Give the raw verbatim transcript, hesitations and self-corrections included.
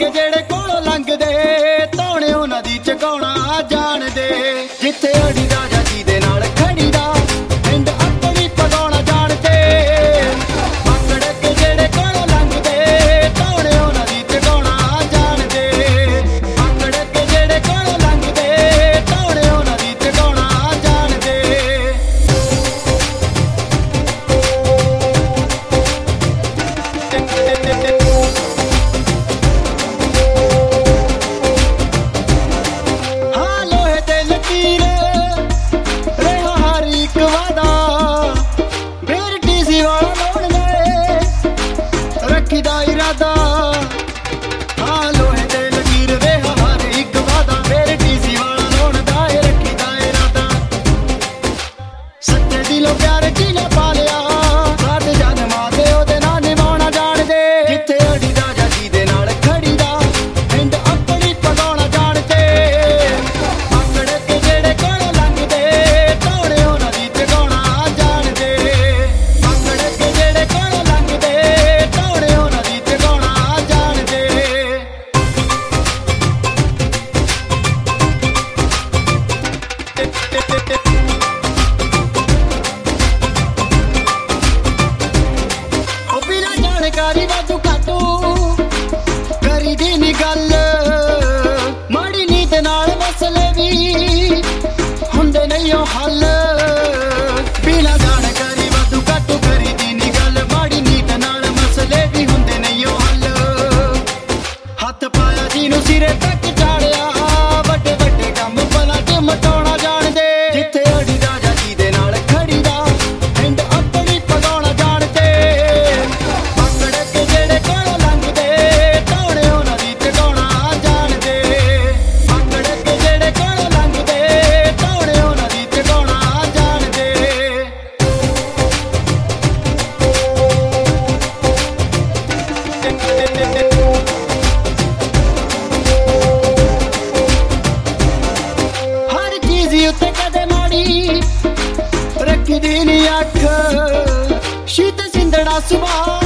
ਕੇ ਜਿਹੜੇ ਕੋਲੋਂ ਲੰਘਦੇ ਧੌਣੇ ਉਹਨਾਂ ਦੀ ਚਕਾਉਣਾ ਜਾਣਦੇ। ਜਿੱਥੇ ਅੜੀ ਰਾਜਾ ਜੀ ਦੇ ਨਾਲ ਖੜੀ ਦਾ ਹਿੰਦ ਆਪਣੀ ਪਗਾਉਣਾ ਜਾਣਦੇ। ਆਕੜ ਕੇ ਜਿਹੜੇ ਕੋਲੋਂ ਲੰਘਦੇ ਧੌਣੇ ਉਹਨਾਂ ਦੀ ਚਕਾਉਣਾ ਜਾਣਦੇ। ਆਕੜ ਕੇ ਜਿਹੜੇ ਕੋਲੋਂ ਲੰਘਦੇ ਧੌਣੇ ਉਹਨਾਂ ਦੀ ਚਕਾਉਣਾ ਜਾਣਦੇ। ਹਾਂ ਲੋਹੇ ਤੇ ਲਕੀਰ ਰਿਹਾ ਹਰ ਇੱਕ ਵਾਦਾ ਫੇਰ ਟੀਸੀ ਵਾਲਾ ਲਾਉਣ ਦੇ ਰੱਖੀਦਾ ਇਰਾਦਾ। ਹਾਂ ਲੋਹੇ ਤੇ ਲਕੀਰ ਰਿਹਾ ਹਰ ਇੱਕ ਵਾਦਾ ਫੇਰ ਟੀਸੀ ਵਾਲਾ ਲਾਉਣ ਦਾ ਰੱਖੀਦਾ ਇਰਾਦਾ। ਸੱਚੇ ਦਿਲੋਂ ਪਿਆਰ ਜਿਹਨੇ ਪਾ ਲਿਆ ਸਾਧ ਜਨਮਾਂ ਦੇ ਉਹਦੇ ਨਾਲ ਨਿਭਾਉਣਾ ਜਾਣਦੇ। ਜਿੱਥੇ ਅੜੀ ਰਾਜਾ ਜੀ ਦੇ ਨਾਲ ਖੜੀ ਦਾ ਹਿੰਦ ਆਪਣੀ ਪਗਾਉਣਾ ਜਾਣਦੇ। ਆਕੜ ਕੇ ਜਿਹੜੇ ਕੋਲੋਂ ਲੰਘਦੇ ਧੌਣੇ ਉਹਨਾਂ ਦੀ ਚਕਾਉਣਾ ਜਾਣਦੇ। ਆਕੜ ਕੇ ਜਿਹੜੇ ਕੋਲੋਂ ਲੰਘਦੇ ਧੌਣੇ ਉਹਨਾਂ ਦੀ ਚਕਾਉਣਾ ਜਾਣਦੇ। ਉਹ ਬਿਨਾਂ ਜਾਣਕਾਰੀ ਵਾਧੂ ਘਾਟੂ ਕਰੀ ਦੀ ਨੀ ਗੱਲ ਮਾੜੀ ਨੀਤ ਨਾਲ ਮਸਲੇ ਵੀ ਹੁੰਦੇ ਨਹੀਂ ਉਹ ਹੱਲ। ਬਿਨਾਂ ਜਾਣਕਾਰੀ ਵਾਧੂ ਘਾਟੂ ਕਰੀ ਦੀ ਨੀ ਗੱਲ ਮਾੜੀ ਨੀਤ ਨਾਲ ਮਸਲੇ ਵੀ ਹੁੰਦੇ ਨਹੀਂ ਉਹ ਹੱਲ। ਹੱਥ ਪਾਇਆ ਜਿਹਨੂੰ ਸਿਰੇ ਤੱਕ ਚਾੜਿਆ ਵੱਡੇ ਵੱਡੇ ਕੰਮ ਭਲਾ ਤੇ ਮਟਾਉਣਾ ਜਾਣਦੇ। ਜਿੱਥੇ ਅੜੀ ਰਾਜਾ ਜੀ ਦੇ ਨਾਲ ਖੜੀ ਦਾ ਹਿੰਦ ਆਪਣੀ ਪਗਾਉਣਾ ਜਾਣਦੇ। ਆਕੜ ਕੇ ਜਿਹੜੇ ਕੋਲੋਂ ਲੰਘਦੇ ਧੌਣੇ ਉਹਨਾਂ ਦੀ ਚਕਾਉਣਾ ਜਾਣਦੇ। ਆਕੜ ਕੇ ਜਿਹੜੇ ਕੋਲੋਂ ਲੰਘਦੇ ਧੌਣੇ ਉਹਨਾਂ ਦੀ ਚਕਾਉਣਾ ਜਾਣਦੇ। ਹਰ ਚੀਜ਼ ਉੱਤੇ ਕਦੇ ਮਾੜੀ ਰੱਖਦੀ ਨੀ ਅੱਖ ਸ਼ੀਤ ਸਿੰਧੜਾ ਸੁਭਾ